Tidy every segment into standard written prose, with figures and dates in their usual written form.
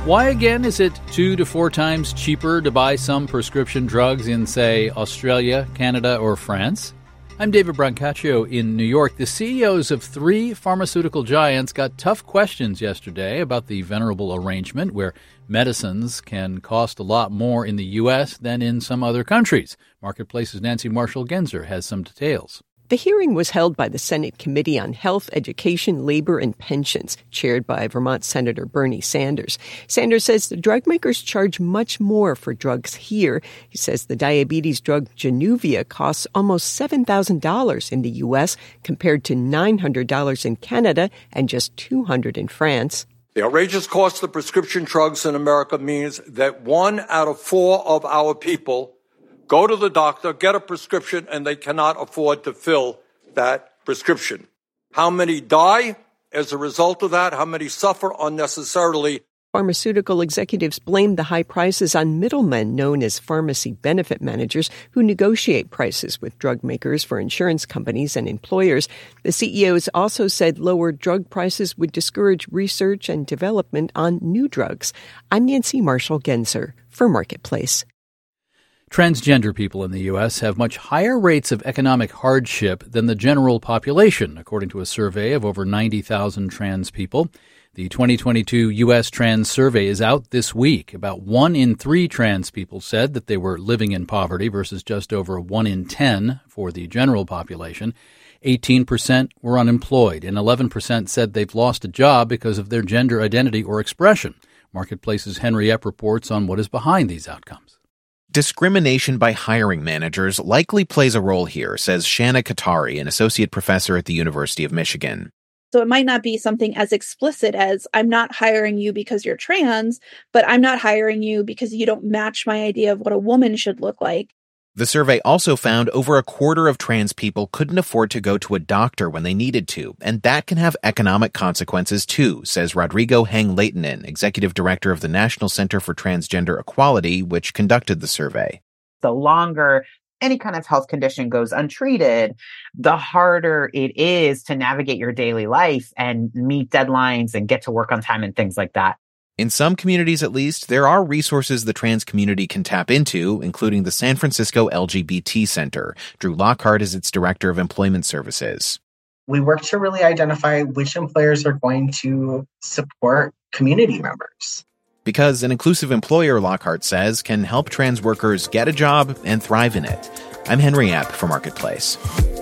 Why again is it 2 to 4 times cheaper to buy some prescription drugs in, say, Australia, Canada, or France? I'm David Brancaccio in New York. The CEOs of 3 pharmaceutical giants got tough questions yesterday about the venerable arrangement where medicines can cost a lot more in the U.S. than in some other countries. Marketplace's Nancy Marshall-Genzer has some details. The hearing was held by the Senate Committee on Health, Education, Labor, and Pensions, chaired by Vermont Senator Bernie Sanders. Sanders says the drug makers charge much more for drugs here. He says the diabetes drug Januvia costs almost $7,000 in the U.S. compared to $900 in Canada and just $200 in France. The outrageous cost of prescription drugs in America means that 1 out of 4 of our people go to the doctor, get a prescription, and they cannot afford to fill that prescription. How many die as a result of that? How many suffer unnecessarily? Pharmaceutical executives blame the high prices on middlemen known as pharmacy benefit managers who negotiate prices with drug makers for insurance companies and employers. The CEOs also said lower drug prices would discourage research and development on new drugs. I'm Nancy Marshall-Genzer for Marketplace. Transgender people in the U.S. have much higher rates of economic hardship than the general population, according to a survey of over 90,000 trans people. The 2022 U.S. Trans Survey is out this week. About 1 in 3 trans people said that they were living in poverty versus just over 1 in 10 for the general population. 18% were unemployed, and 11% said they've lost a job because of their gender identity or expression. Marketplace's Henry Epp reports on what is behind these outcomes. Discrimination by hiring managers likely plays a role here, says Shanna Katari, an associate professor at the University of Michigan. So it might not be something as explicit as I'm not hiring you because you're trans, but I'm not hiring you because you don't match my idea of what a woman should look like. The survey also found over a quarter of trans people couldn't afford to go to a doctor when they needed to, and that can have economic consequences too, says Rodrigo Hang-Leitonen, executive director of the National Center for Transgender Equality, which conducted the survey. The longer any kind of health condition goes untreated, the harder it is to navigate your daily life and meet deadlines and get to work on time and things like that. In some communities, at least, there are resources the trans community can tap into, including the San Francisco LGBT Center. Drew Lockhart is its director of employment services. We work to really identify which employers are going to support community members. Because an inclusive employer, Lockhart says, can help trans workers get a job and thrive in it. I'm Henry Epp for Marketplace.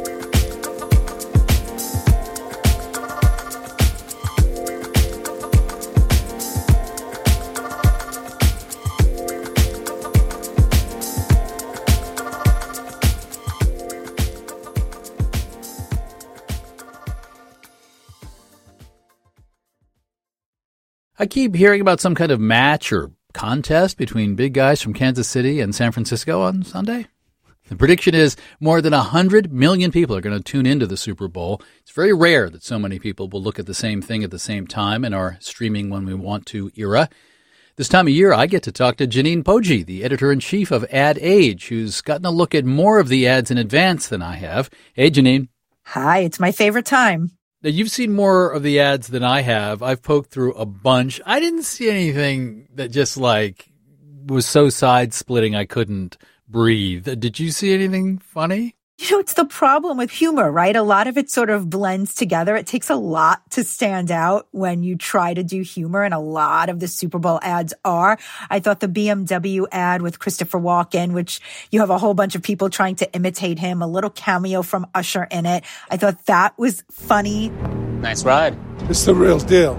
I keep hearing about some kind of match or contest between big guys from Kansas City and San Francisco on Sunday. The prediction is more than 100 million people are going to tune into the Super Bowl. It's very rare that so many people will look at the same thing at the same time in our streaming when we want to era. This time of year, I get to talk to Janine Poggi, the editor-in-chief of Ad Age, who's gotten a look at more of the ads in advance than I have. Hey, Janine. Hi, it's my favorite time. Now, you've seen more of the ads than I have. I've poked through a bunch. I didn't see anything that just was so side-splitting I couldn't breathe. Did you see anything funny? You know, it's the problem with humor, right? A lot of it sort of blends together. It takes a lot to stand out when you try to do humor, and a lot of the Super Bowl ads are. I thought the BMW ad with Christopher Walken, which you have a whole bunch of people trying to imitate him, a little cameo from Usher in it. I thought that was funny. Nice ride. It's the real deal.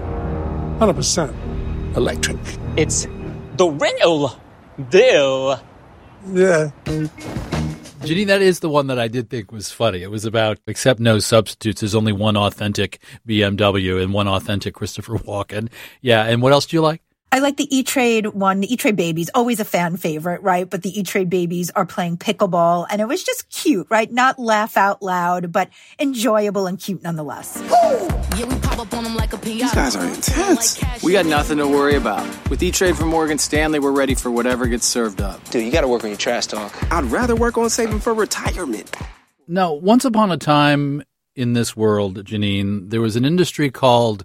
100% electric. It's the real deal. Yeah. Janine, that is the one that I did think was funny. It was about, except no substitutes, there's only one authentic BMW and one authentic Christopher Walken. Yeah, and what else do you like? I like the E-Trade one. The E-Trade Babies, always a fan favorite, right? But the E-Trade Babies are playing pickleball, and it was just cute, right? Not laugh out loud, but enjoyable and cute nonetheless. These guys are intense. We got nothing to worry about. With E-Trade from Morgan Stanley, we're ready for whatever gets served up. Dude, you got to work on your trash talk. I'd rather work on saving for retirement. Now, once upon a time in this world, Janine, there was an industry called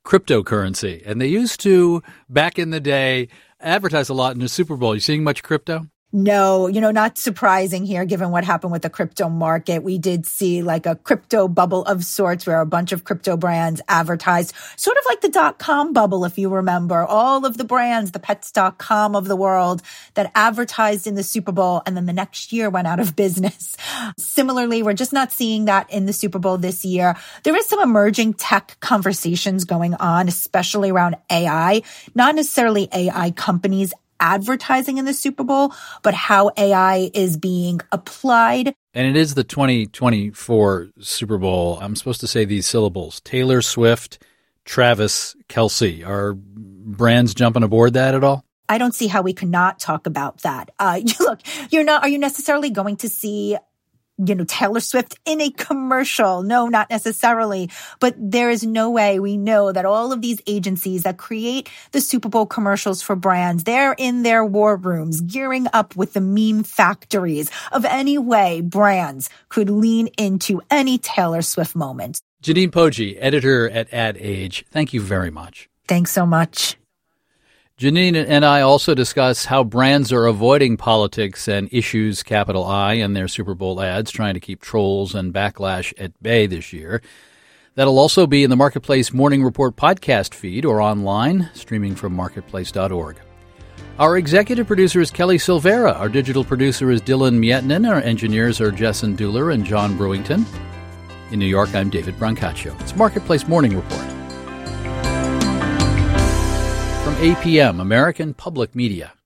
cryptocurrency. And they used to, back in the day, advertise a lot in the Super Bowl. You seeing much crypto? No, not surprising here, given what happened with the crypto market. We did see like a crypto bubble of sorts where a bunch of crypto brands advertised, sort of like the .com bubble, if you remember. All of the brands, the Pets.com of the world, that advertised in the Super Bowl and then the next year went out of business. Similarly, we're just not seeing that in the Super Bowl this year. There is some emerging tech conversations going on, especially around AI, not necessarily AI companies advertising in the Super Bowl, but how AI is being applied. And it is the 2024 Super Bowl. I'm supposed to say these syllables: Taylor Swift, Travis Kelce. Are brands jumping aboard that at all? I don't see how we could not talk about that. Look, are you necessarily going to see Taylor Swift in a commercial? No, not necessarily. But there is no way. We know that all of these agencies that create the Super Bowl commercials for brands, they're in their war rooms, gearing up with the meme factories of any way brands could lean into any Taylor Swift moment. Janine Poggi, editor at Ad Age, thank you very much. Thanks so much. Janine and I also discuss how brands are avoiding politics and issues, capital I, in their Super Bowl ads, trying to keep trolls and backlash at bay this year. That'll also be in the Marketplace Morning Report podcast feed or online, streaming from marketplace.org. Our executive producer is Kelly Silvera. Our digital producer is Dylan Mietnin. Our engineers are Jessen Dueller and John Brewington. In New York, I'm David Brancaccio. It's Marketplace Morning Report. From APM, American Public Media.